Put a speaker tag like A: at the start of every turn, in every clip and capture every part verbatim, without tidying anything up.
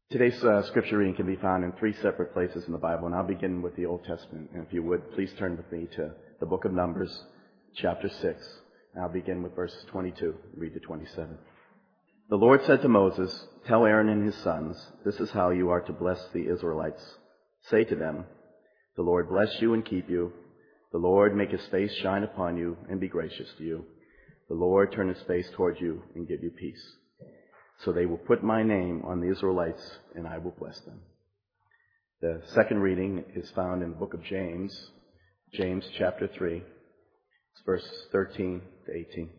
A: Today's uh, scripture reading can be found in three separate places in the Bible, and I'll begin with the Old Testament. And if you would, please turn with me to the book of Numbers, chapter six. And I'll begin with verses twenty-two, read to twenty-seven. The Lord said to Moses, "Tell Aaron and his sons, this is how you are to bless the Israelites. Say to them, the Lord bless you and keep you. The Lord make his face shine upon you and be gracious to you. The Lord turn his face toward you and give you peace. So they will put my name on the Israelites, and I will bless them." The second reading is found in the book of James, James chapter three, it's verses thirteen to eighteen.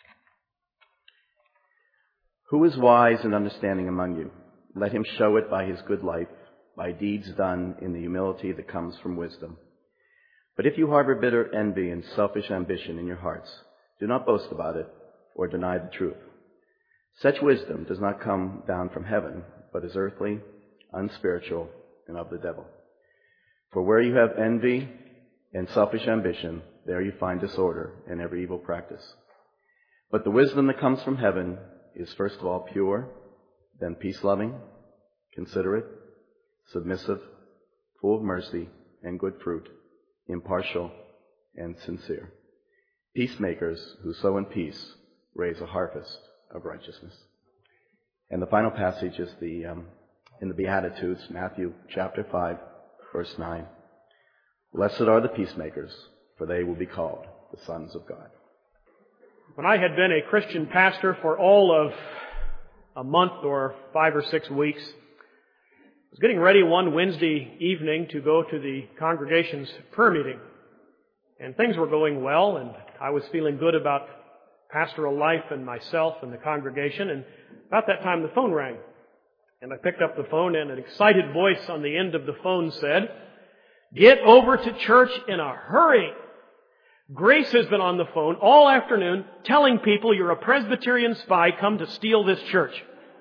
A: "Who is wise and understanding among you? Let him show it by his good life, by deeds done in the humility that comes from wisdom. But if you harbor bitter envy and selfish ambition in your hearts, do not boast about it or deny the truth. Such wisdom does not come down from heaven, but is earthly, unspiritual, and of the devil. For where you have envy and selfish ambition, there you find disorder and every evil practice. But the wisdom that comes from heaven is first of all pure, then peace-loving, considerate, submissive, full of mercy and good fruit, impartial and sincere. Peacemakers who sow in peace raise a harvest of righteousness." And the final passage is the um, in the Beatitudes, Matthew chapter five, verse nine. "Blessed are the peacemakers, for they will be called the sons of God."
B: When I had been a Christian pastor for all of a month or five or six weeks, I was getting ready one Wednesday evening to go to the congregation's prayer meeting. And things were going well, and I was feeling good about pastoral life and myself and the congregation, and about that time the phone rang. And I picked up the phone, and an excited voice on the end of the phone said, "Get over to church in a hurry. Grace has been on the phone all afternoon telling people you're a Presbyterian spy come to steal this church."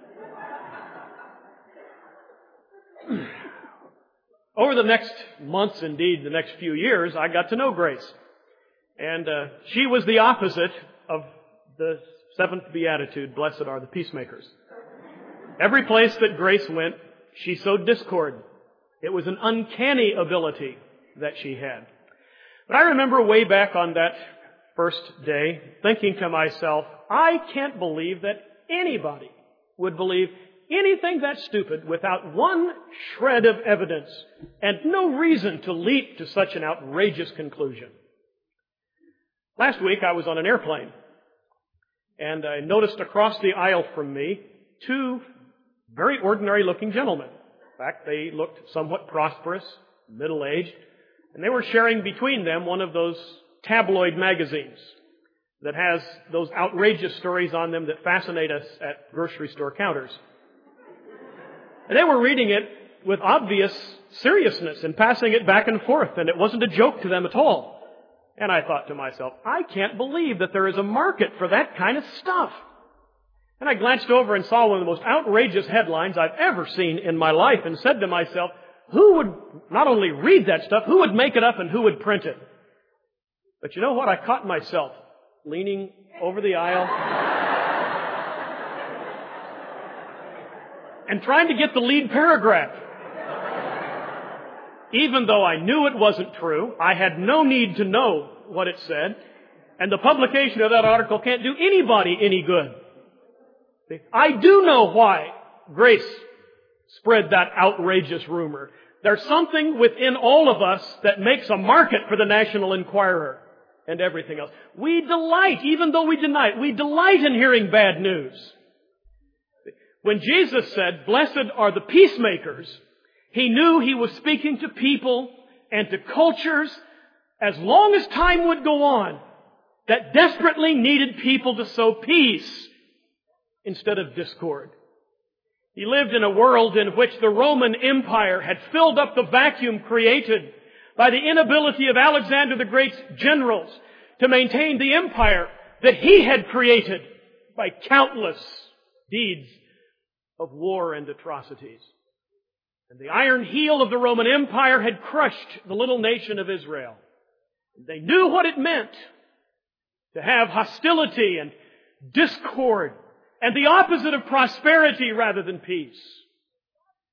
B: Over the next months, indeed the next few years, I got to know Grace. And uh, she was the opposite of the seventh beatitude, "Blessed are the peacemakers." Every place that Grace went, she sowed discord. It was an uncanny ability that she had. But I remember way back on that first day thinking to myself, I can't believe that anybody would believe anything that stupid without one shred of evidence and no reason to leap to such an outrageous conclusion. Last week I was on an airplane, and I noticed across the aisle from me two very ordinary-looking gentlemen. In fact, they looked somewhat prosperous, middle-aged, and they were sharing between them one of those tabloid magazines that has those outrageous stories on them that fascinate us at grocery store counters. And they were reading it with obvious seriousness and passing it back and forth, and it wasn't a joke to them at all. And I thought to myself, I can't believe that there is a market for that kind of stuff. And I glanced over and saw one of the most outrageous headlines I've ever seen in my life and said to myself, who would not only read that stuff, who would make it up and who would print it? But you know what? I caught myself leaning over the aisle and trying to get the lead paragraph. Even though I knew it wasn't true, I had no need to know what it said, and the publication of that article can't do anybody any good. See, I do know why Grace spread that outrageous rumor. There's something within all of us that makes a market for the National Enquirer and everything else. We delight, even though we deny it, we delight in hearing bad news. When Jesus said, "Blessed are the peacemakers," He knew He was speaking to people and to cultures, as long as time would go on, that desperately needed people to sow peace instead of discord. He lived in a world in which the Roman Empire had filled up the vacuum created by the inability of Alexander the Great's generals to maintain the empire that he had created by countless deeds of war and atrocities. And the iron heel of the Roman Empire had crushed the little nation of Israel. They knew what it meant to have hostility and discord and the opposite of prosperity rather than peace.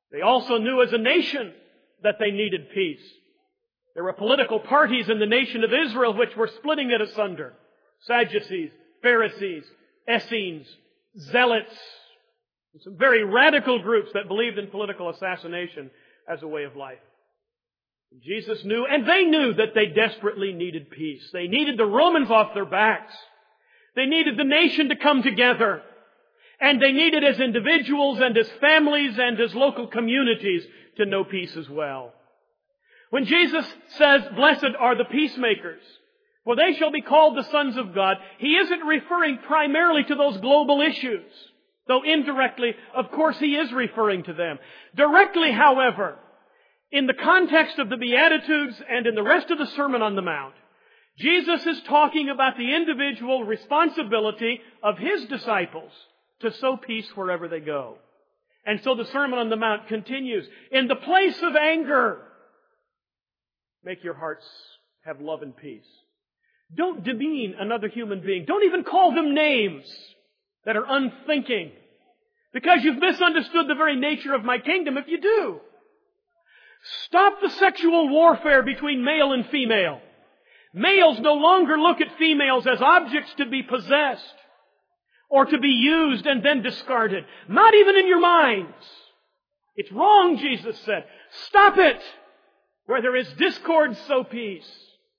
B: They also knew as a nation that they needed peace. There were political parties in the nation of Israel which were splitting it asunder. Sadducees, Pharisees, Essenes, Zealots, and some very radical groups that believed in political assassination as a way of life. Jesus knew, and they knew, that they desperately needed peace. They needed the Romans off their backs. They needed the nation to come together. And they needed, as individuals and as families and as local communities, to know peace as well. When Jesus says, "Blessed are the peacemakers, for they shall be called the sons of God," He isn't referring primarily to those global issues. Though indirectly, of course, He is referring to them. Directly, however, in the context of the Beatitudes and in the rest of the Sermon on the Mount, Jesus is talking about the individual responsibility of His disciples to sow peace wherever they go. And so the Sermon on the Mount continues. In the place of anger, make your hearts have love and peace. Don't demean another human being. Don't even call them names that are unthinking, because you've misunderstood the very nature of my kingdom if you do. Stop the sexual warfare between male and female. Males no longer look at females as objects to be possessed or to be used and then discarded. Not even in your minds. It's wrong, Jesus said. Stop it. Where there is discord, sow peace.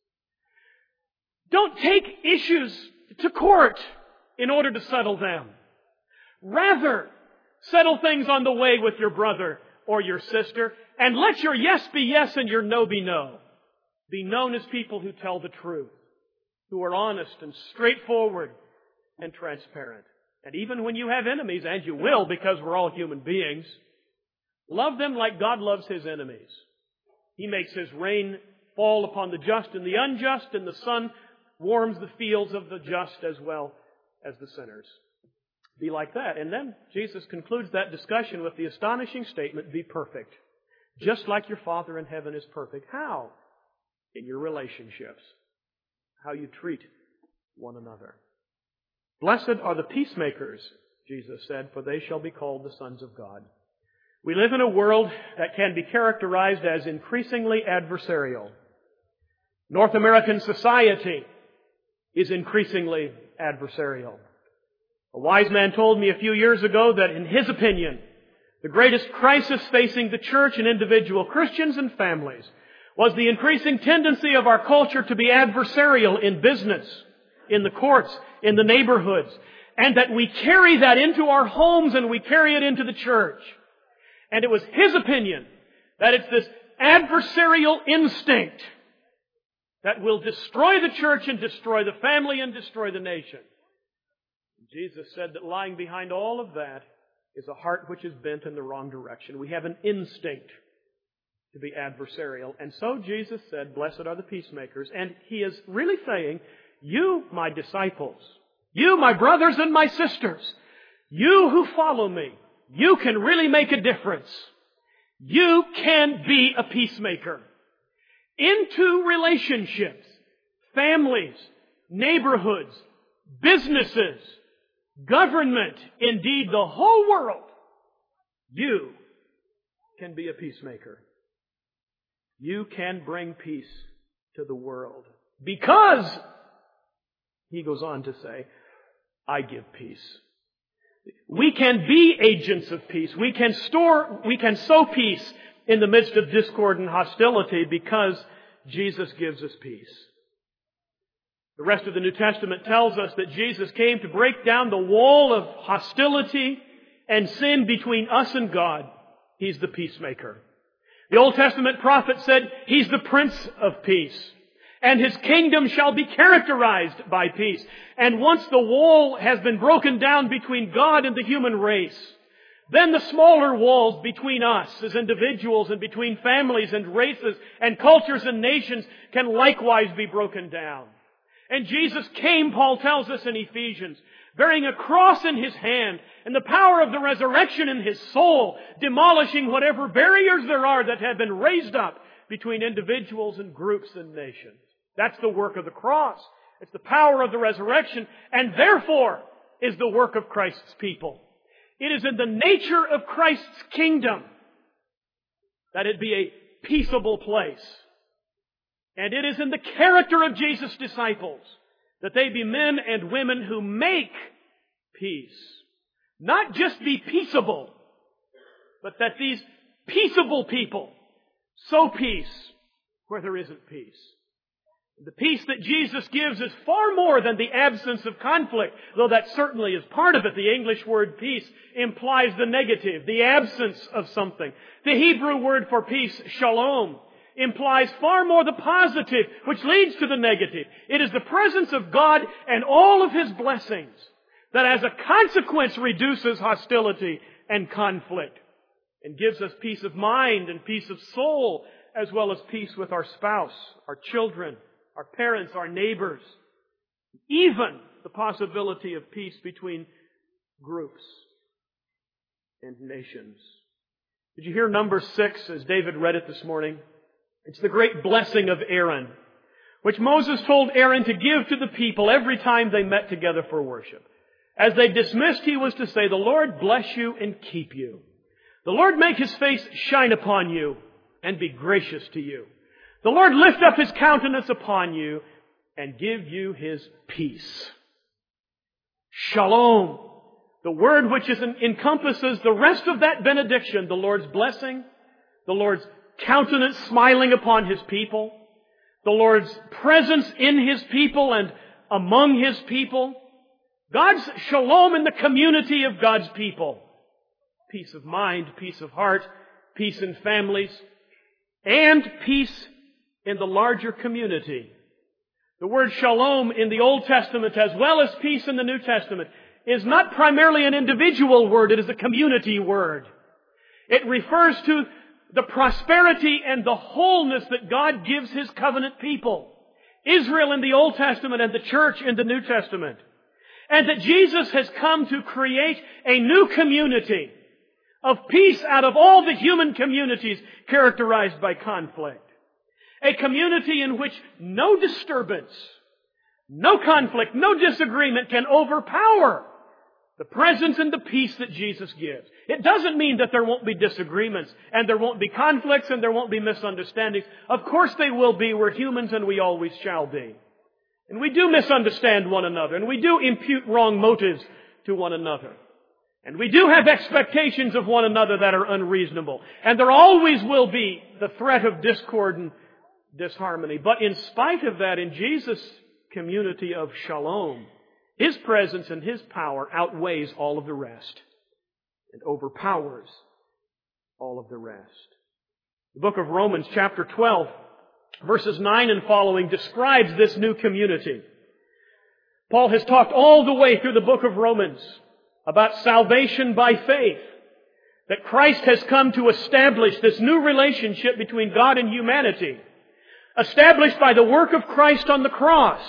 B: Don't take issues to court in order to settle them. Rather, settle things on the way with your brother or your sister, and let your yes be yes and your no be no. Be known as people who tell the truth, who are honest and straightforward and transparent. And even when you have enemies, and you will because we're all human beings, love them like God loves His enemies. He makes His rain fall upon the just and the unjust, and the sun warms the fields of the just as well as the sinners. Be like that. And then Jesus concludes that discussion with the astonishing statement, be perfect, just like your Father in heaven is perfect. How? In your relationships. How you treat one another. Blessed are the peacemakers, Jesus said, for they shall be called the sons of God. We live in a world that can be characterized as increasingly adversarial. North American society is increasingly adversarial. A wise man told me a few years ago that, in his opinion, the greatest crisis facing the church and individual Christians and families was the increasing tendency of our culture to be adversarial in business, in the courts, in the neighborhoods, and that we carry that into our homes and we carry it into the church. And it was his opinion that it's this adversarial instinct that will destroy the church and destroy the family and destroy the nation. Jesus said that lying behind all of that is a heart which is bent in the wrong direction. We have an instinct to be adversarial. And so Jesus said, blessed are the peacemakers. And He is really saying, you, my disciples, you, my brothers and my sisters, you who follow me, you can really make a difference. You can be a peacemaker. Into relationships, families, neighborhoods, businesses, government, indeed the whole world, you can be a peacemaker. You can bring peace to the world. Because, he goes on to say, I give peace. We can be agents of peace. We can store, we can sow peace in the midst of discord and hostility because Jesus gives us peace. The rest of the New Testament tells us that Jesus came to break down the wall of hostility and sin between us and God. He's the peacemaker. The Old Testament prophet said, He's the Prince of Peace. And His kingdom shall be characterized by peace. And once the wall has been broken down between God and the human race, then the smaller walls between us as individuals and between families and races and cultures and nations can likewise be broken down. And Jesus came, Paul tells us in Ephesians, bearing a cross in His hand and the power of the resurrection in His soul, demolishing whatever barriers there are that have been raised up between individuals and groups and nations. That's the work of the cross. It's the power of the resurrection, and therefore is the work of Christ's people. It is in the nature of Christ's kingdom that it be a peaceable place. And it is in the character of Jesus' disciples that they be men and women who make peace. Not just be peaceable, but that these peaceable people sow peace where there isn't peace. The peace that Jesus gives is far more than the absence of conflict, though that certainly is part of it. The English word peace implies the negative, the absence of something. The Hebrew word for peace, shalom, implies far more the positive, which leads to the negative. It is the presence of God and all of His blessings that as a consequence reduces hostility and conflict and gives us peace of mind and peace of soul, as well as peace with our spouse, our children, our parents, our neighbors, even the possibility of peace between groups and nations. Did you hear number six as David read it this morning? It's the great blessing of Aaron, which Moses told Aaron to give to the people every time they met together for worship. As they dismissed, he was to say, "The Lord bless you and keep you. The Lord make His face shine upon you and be gracious to you. The Lord lift up His countenance upon you and give you His peace." Shalom, the word which is, encompasses the rest of that benediction, the Lord's blessing, the Lord's countenance smiling upon His people, the Lord's presence in His people and among His people, God's shalom in the community of God's people. Peace of mind, peace of heart, peace in families, and peace in the larger community. The word shalom in the Old Testament, as well as peace in the New Testament, is not primarily an individual word, it is a community word. It refers to the prosperity and the wholeness that God gives His covenant people, Israel in the Old Testament and the church in the New Testament. And that Jesus has come to create a new community of peace out of all the human communities characterized by conflict. A community in which no disturbance, no conflict, no disagreement can overpower the presence and the peace that Jesus gives. It doesn't mean that there won't be disagreements and there won't be conflicts and there won't be misunderstandings. Of course they will be. We're humans and we always shall be. And we do misunderstand one another, and we do impute wrong motives to one another. And we do have expectations of one another that are unreasonable. And there always will be the threat of discord and disharmony. But in spite of that, in Jesus' community of shalom, His presence and His power outweighs all of the rest and overpowers all of the rest. The book of Romans, chapter twelve, verses nine and following describes this new community. Paul has talked all the way through the book of Romans about salvation by faith, that Christ has come to establish this new relationship between God and humanity, established by the work of Christ on the cross,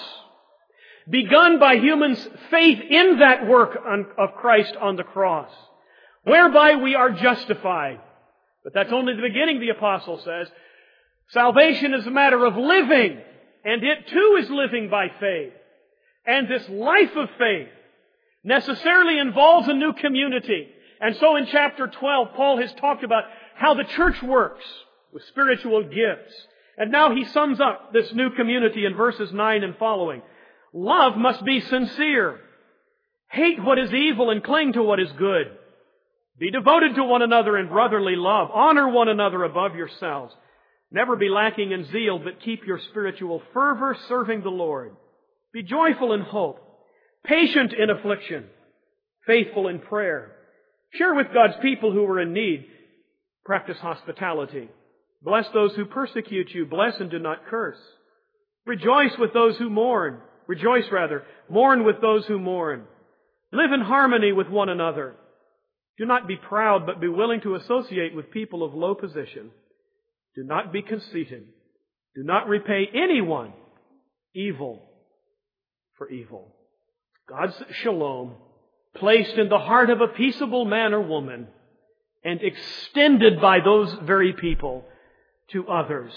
B: begun by humans' faith in that work of Christ on the cross, whereby we are justified. But that's only the beginning, the apostle says. Salvation is a matter of living, and it too is living by faith. And this life of faith necessarily involves a new community. And so in chapter twelve, Paul has talked about how the church works with spiritual gifts. And now he sums up this new community in verses nine and following. Love must be sincere. Hate what is evil and cling to what is good. Be devoted to one another in brotherly love. Honor one another above yourselves. Never be lacking in zeal, but keep your spiritual fervor serving the Lord. Be joyful in hope, patient in affliction, faithful in prayer. Share with God's people who are in need. Practice hospitality. Bless those who persecute you. Bless and do not curse. Rejoice with those who mourn. Rejoice rather. Mourn with those who mourn. Live in harmony with one another. Do not be proud, but be willing to associate with people of low position. Do not be conceited. Do not repay anyone evil for evil. God's shalom, placed in the heart of a peaceable man or woman and extended by those very people to others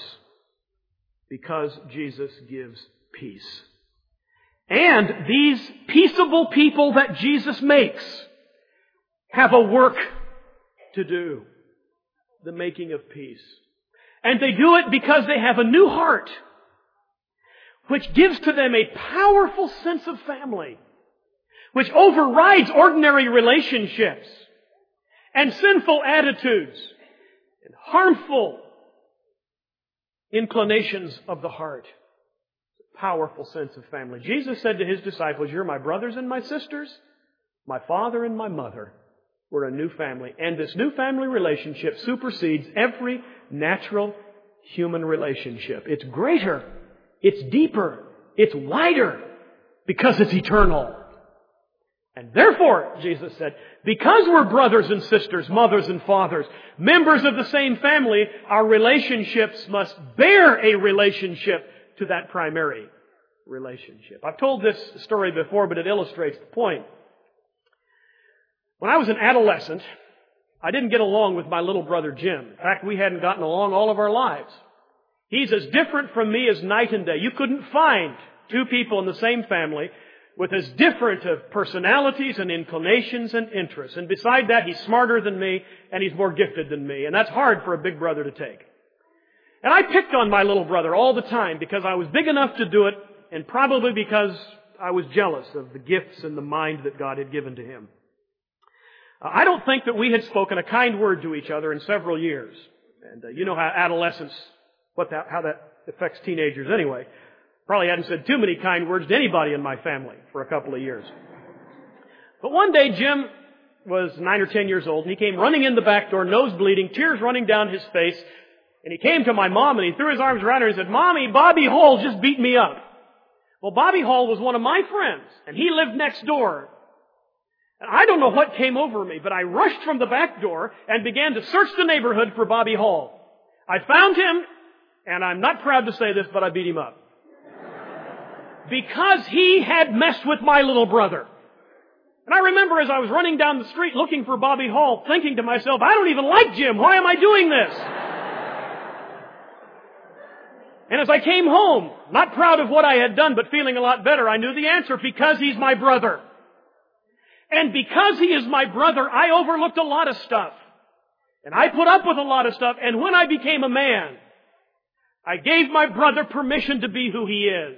B: because Jesus gives peace. And these peaceable people that Jesus makes have a work to do. the making of peace. And they do it because they have a new heart, which gives to them a powerful sense of family, which overrides ordinary relationships and sinful attitudes and harmful inclinations of the heart. Powerful sense of family. Jesus said to His disciples, "You're my brothers and my sisters, my father and my mother. We're a new family." And this new family relationship supersedes every natural human relationship. It's greater, it's deeper, it's wider, because it's eternal. And therefore, Jesus said, because we're brothers and sisters, mothers and fathers, members of the same family, our relationships must bear a relationship to that primary relationship. I've told this story before, but it illustrates the point. When I was an adolescent, I didn't get along with my little brother Jim. In fact, we hadn't gotten along all of our lives. He's as different from me as night and day. You couldn't find two people in the same family with as different of personalities and inclinations and interests. And beside that, he's smarter than me and he's more gifted than me. And that's hard for a big brother to take. And I picked on my little brother all the time because I was big enough to do it, and probably because I was jealous of the gifts and the mind that God had given to him. I don't think that we had spoken a kind word to each other in several years. And uh, you know how adolescence, what that, how that affects teenagers anyway. Probably hadn't said too many kind words to anybody in my family for a couple of years. But one day Jim was nine or ten years old, and he came running in the back door, nose bleeding, tears running down his face. And he came to my mom and he threw his arms around her and he said, "Mommy, Bobby Hall just beat me up." Well, Bobby Hall was one of my friends, and he lived next door. And I don't know what came over me, but I rushed from the back door and began to search the neighborhood for Bobby Hall. I found him, and I'm not proud to say this, but I beat him up. Because he had messed with my little brother. And I remember as I was running down the street looking for Bobby Hall, thinking to myself, I don't even like Jim. Why am I doing this? And as I came home, not proud of what I had done, but feeling a lot better, I knew the answer: because he's my brother. And because he is my brother, I overlooked a lot of stuff. And I put up with a lot of stuff. And when I became a man, I gave my brother permission to be who he is.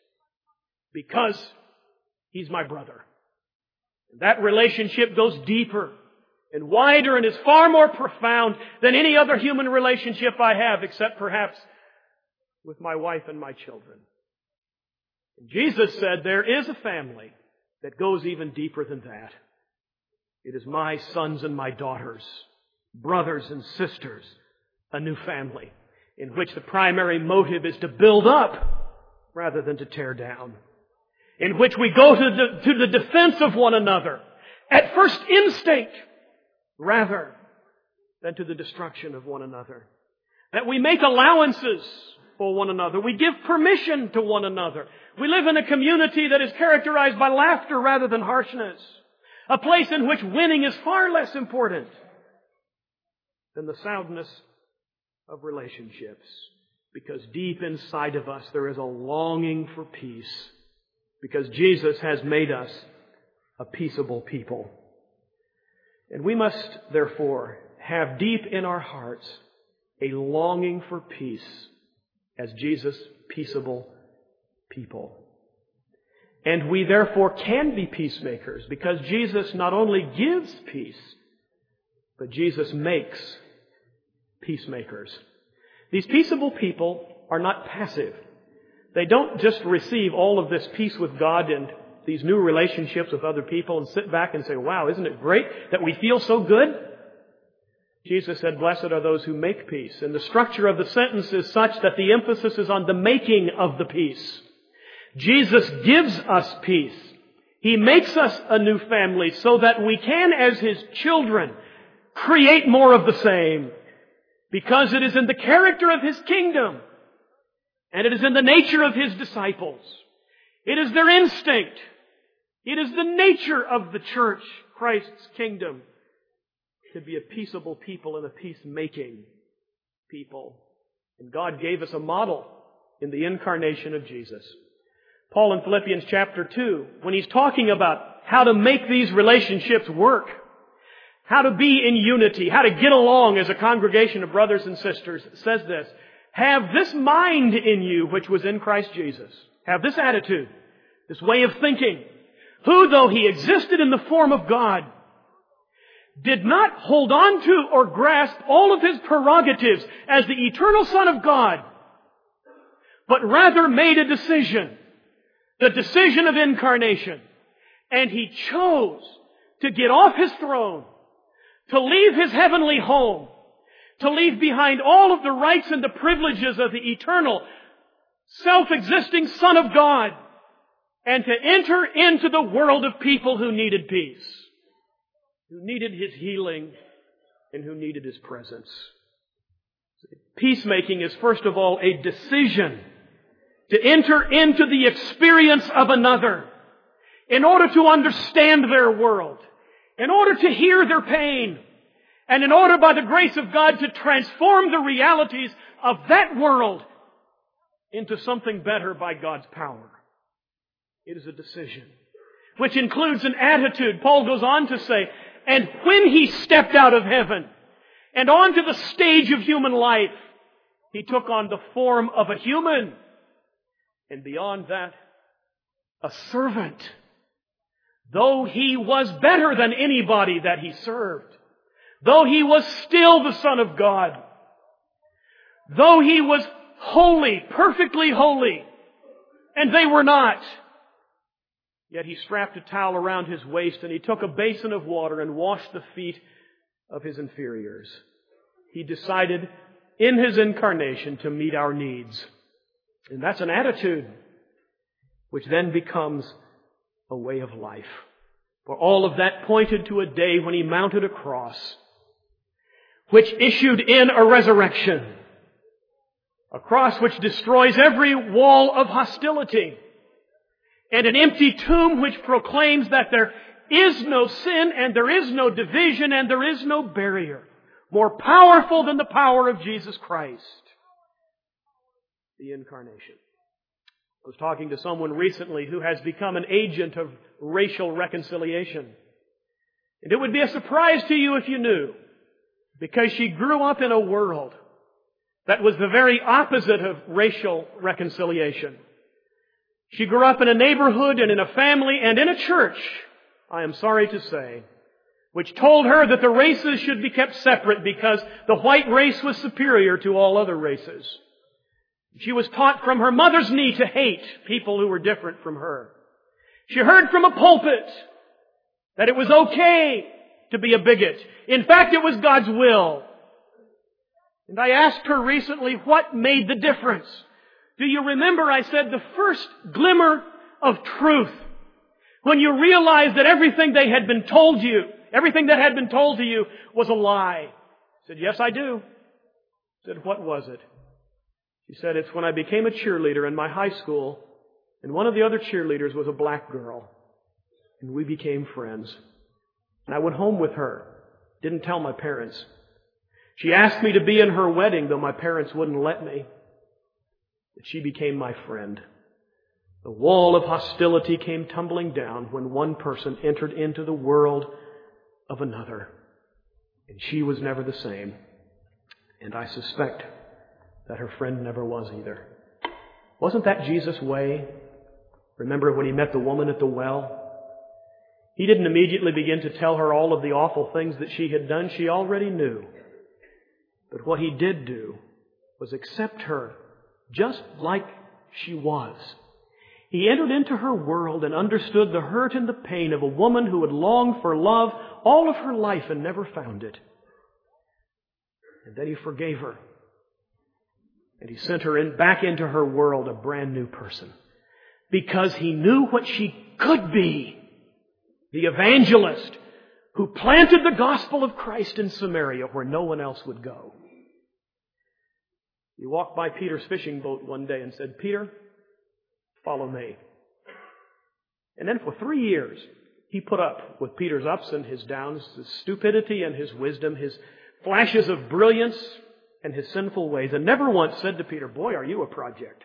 B: Because he's my brother. That relationship goes deeper and wider and is far more profound than any other human relationship I have, except perhaps with my wife and my children. And Jesus said there is a family that goes even deeper than that. It is my sons and my daughters, brothers and sisters, a new family in which the primary motive is to build up rather than to tear down. In which we go to the, to the defense of one another at first instinct rather than to the destruction of one another. That we make allowances for one another. We give permission to one another. We live in a community that is characterized by laughter rather than harshness. A place in which winning is far less important than the soundness of relationships. Because deep inside of us there is a longing for peace. Because Jesus has made us a peaceable people. And we must, therefore, have deep in our hearts a longing for peace as Jesus' peaceable people. And we, therefore, can be peacemakers because Jesus not only gives peace, but Jesus makes peacemakers. These peaceable people are not passive. They don't just receive all of this peace with God and these new relationships with other people and sit back and say, wow, isn't it great that we feel so good? Jesus said, blessed are those who make peace. And the structure of the sentence is such that the emphasis is on the making of the peace. Jesus gives us peace. He makes us a new family so that we can, as His children, create more of the same. Because it is in the character of His kingdom. And it is in the nature of His disciples. It is their instinct. It is the nature of the church, Christ's kingdom, to be a peaceable people and a peacemaking people. And God gave us a model in the incarnation of Jesus. Paul in Philippians chapter two, when he's talking about how to make these relationships work, how to be in unity, how to get along as a congregation of brothers and sisters, says this: have this mind in you which was in Christ Jesus. Have this attitude, this way of thinking, who, though he existed in the form of God, did not hold on to or grasp all of his prerogatives as the eternal Son of God, but rather made a decision, the decision of incarnation. And he chose to get off his throne, to leave his heavenly home, to leave behind all of the rights and the privileges of the eternal, self-existing Son of God, and to enter into the world of people who needed peace, who needed his healing, and who needed his presence. Peacemaking is, first of all, a decision to enter into the experience of another in order to understand their world, in order to hear their pain, and in order, by the grace of God, to transform the realities of that world into something better by God's power. It is a decision, which includes an attitude. Paul goes on to say, and when he stepped out of heaven and onto the stage of human life, he took on the form of a human, and beyond that, a servant. Though he was better than anybody that he served, though he was still the Son of God, though he was holy, perfectly holy, and they were not, yet he strapped a towel around his waist and he took a basin of water and washed the feet of his inferiors. He decided in his incarnation to meet our needs. And that's an attitude which then becomes a way of life. For all of that pointed to a day when he mounted a cross, which issued in a resurrection. A cross which destroys every wall of hostility. And an empty tomb which proclaims that there is no sin and there is no division and there is no barrier more powerful than the power of Jesus Christ. The incarnation. I was talking to someone recently who has become an agent of racial reconciliation. And it would be a surprise to you if you knew, because she grew up in a world that was the very opposite of racial reconciliation. She grew up in a neighborhood and in a family and in a church, I am sorry to say, which told her that the races should be kept separate because the white race was superior to all other races. She was taught from her mother's knee to hate people who were different from her. She heard from a pulpit that it was okay to be a bigot. In fact, it was God's will. And I asked her recently what made the difference. Do you remember I said the first glimmer of truth, when you realized that everything they had been told you, everything that had been told to you was a lie? I said, yes, I do. I said, what was it? She said, it's when I became a cheerleader in my high school, and one of the other cheerleaders was a black girl, and we became friends. And I went home with her, didn't tell my parents. She asked me to be in her wedding, though my parents wouldn't let me. But she became my friend. The wall of hostility came tumbling down when one person entered into the world of another. And she was never the same. And I suspect that her friend never was either. Wasn't that Jesus' way? Remember when he met the woman at the well? He didn't immediately begin to tell her all of the awful things that she had done. She already knew. But what he did do was accept her just like she was. He entered into her world and understood the hurt and the pain of a woman who had longed for love all of her life and never found it. And then he forgave her. And he sent her in, back into her world a brand new person. Because he knew what she could be. The evangelist who planted the gospel of Christ in Samaria where no one else would go. He walked by Peter's fishing boat one day and said, Peter, follow me. And then for three years, he put up with Peter's ups and his downs, his stupidity and his wisdom, his flashes of brilliance and his sinful ways, and never once said to Peter, boy, are you a project.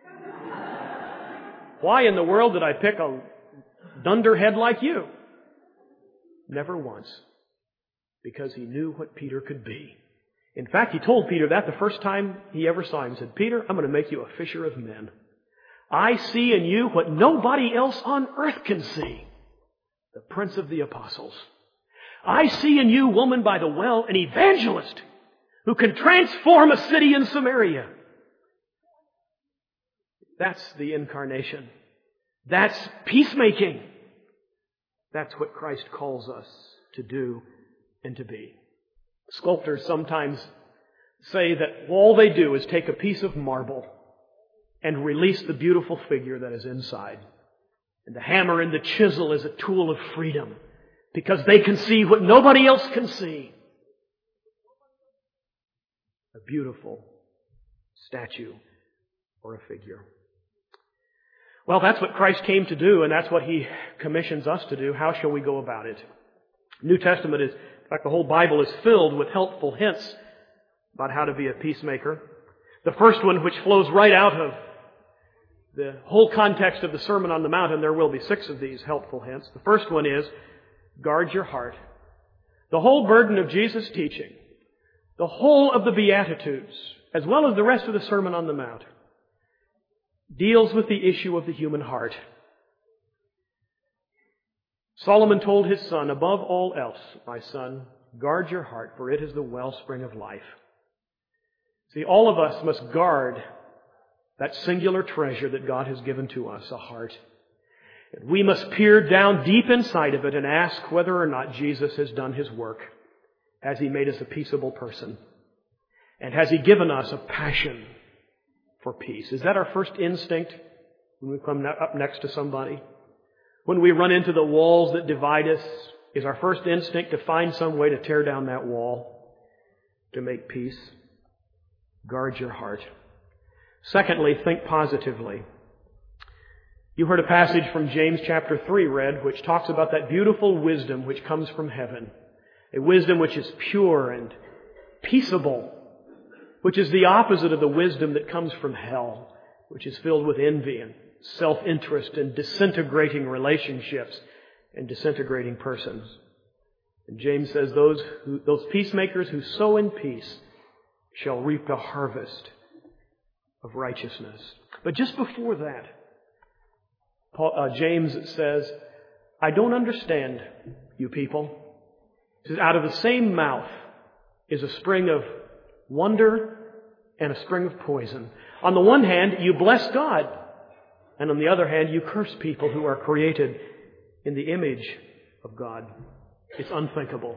B: Why in the world did I pick a dunderhead like you? Never once. because he knew what Peter could be. In fact, he told Peter that the first time he ever saw him. He said, Peter, I'm going to make you a fisher of men. I see in you what nobody else on earth can see. The Prince of the Apostles. I see in you, woman by the well, an evangelist who can transform a city in Samaria. That's the incarnation. That's peacemaking. That's what Christ calls us to do and to be. Sculptors sometimes say that all they do is take a piece of marble and release the beautiful figure that is inside. And the hammer and the chisel is a tool of freedom because they can see what nobody else can see. A beautiful statue or a figure. Well, that's what Christ came to do, and that's what He commissions us to do. How shall we go about it? New Testament is, in fact, the whole Bible is filled with helpful hints about how to be a peacemaker. The first one, which flows right out of the whole context of the Sermon on the Mount, and there will be six of these helpful hints. The first one is, guard your heart. The whole burden of Jesus' teaching, the whole of the Beatitudes, as well as the rest of the Sermon on the Mount, deals with the issue of the human heart. Solomon told his son, above all else, my son, guard your heart, for it is the wellspring of life. See, all of us must guard that singular treasure that God has given to us, a heart. And we must peer down deep inside of it and ask whether or not Jesus has done His work. Has He made us a peaceable person? And has He given us a passion for peace? Is that our first instinct when we come up next to somebody? When we run into the walls that divide us, is our first instinct to find some way to tear down that wall, to make peace? Guard your heart. Secondly, think positively. You heard a passage from James chapter three read, which talks about that beautiful wisdom which comes from heaven. A wisdom which is pure and peaceable, which is the opposite of the wisdom that comes from hell, which is filled with envy and self-interest and disintegrating relationships and disintegrating persons. And James says those who, those peacemakers who sow in peace shall reap a harvest of righteousness. But just before that, Paul, uh, James says, I don't understand you people. He says, out of the same mouth is a spring of wonder and a spring of poison. On the one hand, you bless God, and on the other hand, you curse people who are created in the image of God. It's unthinkable.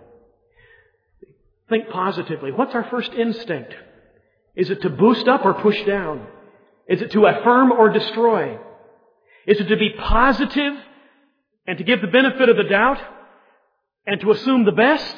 B: Think positively. What's our first instinct? Is it to boost up or push down? Is it to affirm or destroy? Is it to be positive and to give the benefit of the doubt and to assume the best?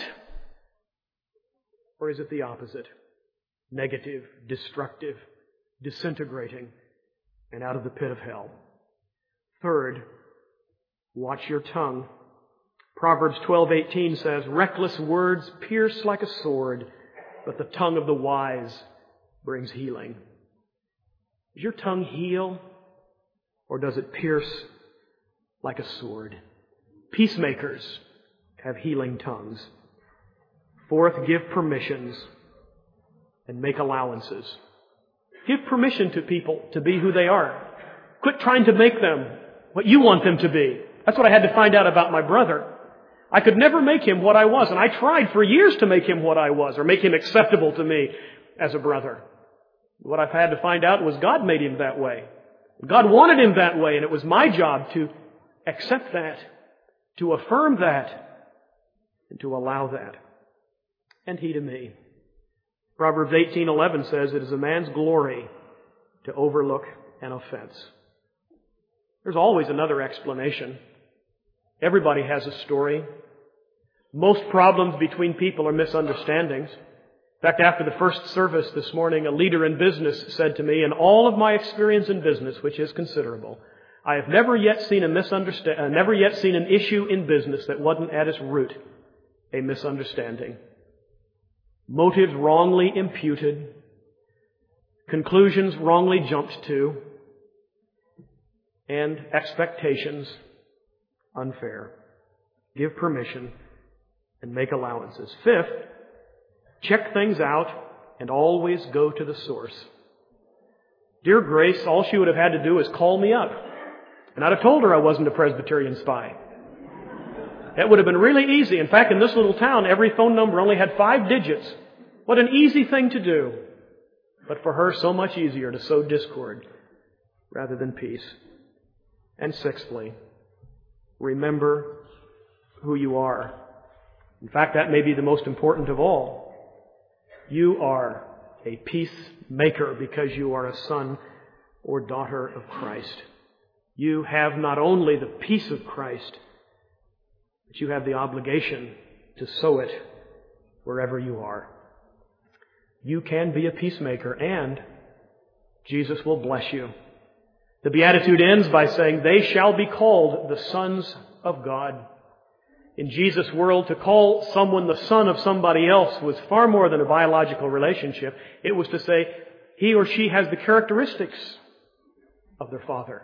B: Or is it the opposite? Negative, destructive, disintegrating, and out of the pit of hell. Third, watch your tongue. Proverbs twelve eighteen says, reckless words pierce like a sword, but the tongue of the wise brings healing. Does your tongue heal, or does it pierce like a sword? Peacemakers have healing tongues. Fourth, give permissions and make allowances. Give permission to people to be who they are. Quit trying to make them what you want them to be. That's what I had to find out about my brother. I could never make him what I was, and I tried for years to make him what I was, or make him acceptable to me as a brother. What I've had to find out was God made him that way. God wanted him that way, and it was my job to accept that, to affirm that, and to allow that. And he to me. Proverbs eighteen eleven says, it is a man's glory to overlook an offense. There's always another explanation. Everybody has a story. Most problems between people are misunderstandings. In fact, after the first service this morning, a leader in business said to me, in all of my experience in business, which is considerable, I have never yet seen a misunderstand, uh, never yet seen an issue in business that wasn't at its root a misunderstanding. Motives wrongly imputed, conclusions wrongly jumped to, and expectations unfair. Give permission and make allowances. Fifth, check things out and always go to the source. Dear Grace, all she would have had to do is call me up, and I'd have told her I wasn't a Presbyterian spy. That would have been really easy. In fact, in this little town, every phone number only had five digits. What an easy thing to do. But for her, so much easier to sow discord rather than peace. And sixthly, remember who you are. In fact, that may be the most important of all. You are a peacemaker because you are a son or daughter of Christ. You have not only the peace of Christ, but you have the obligation to sow it wherever you are. You can be a peacemaker, and Jesus will bless you. The Beatitude ends by saying, they shall be called the sons of God. In Jesus' world, to call someone the son of somebody else was far more than a biological relationship. It was to say, he or she has the characteristics of their father.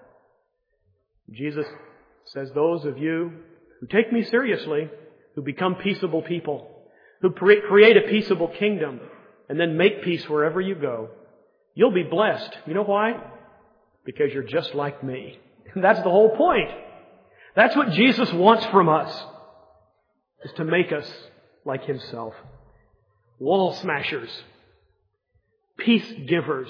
B: Jesus says, those of you who take me seriously, who become peaceable people, who create a peaceable kingdom, and then make peace wherever you go, you'll be blessed. You know why? Because you're just like me. And that's the whole point. That's what Jesus wants from us, is to make us like Himself. Wall smashers, peace givers,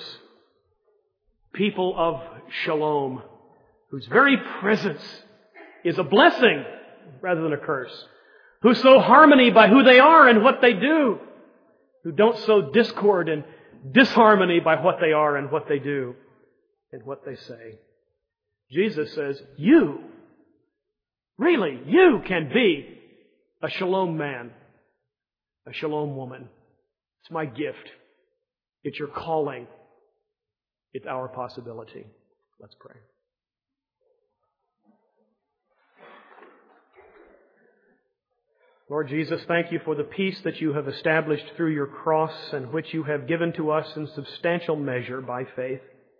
B: people of shalom, whose very presence is a blessing rather than a curse, who sow harmony by who they are and what they do, who don't sow discord and disharmony by what they are and what they do and what they say. Jesus says, you, really, you can be a shalom man, a shalom woman. It's my gift. It's your calling. It's our possibility. Let's pray. Lord Jesus, thank you for the peace that you have established through your cross and which you have given to us in substantial measure by faith.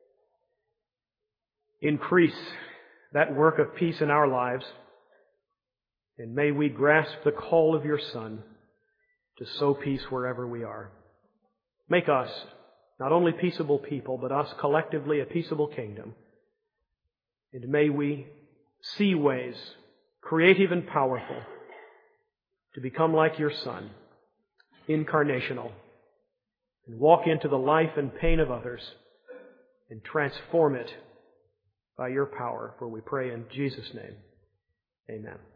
B: Increase that work of peace in our lives, and may we grasp the call of your Son to sow peace wherever we are. Make us not only peaceable people, but us collectively a peaceable kingdom. And may we see ways, creative and powerful, to become like your Son, incarnational, and walk into the life and pain of others and transform it by your power. For we pray in Jesus' name. Amen.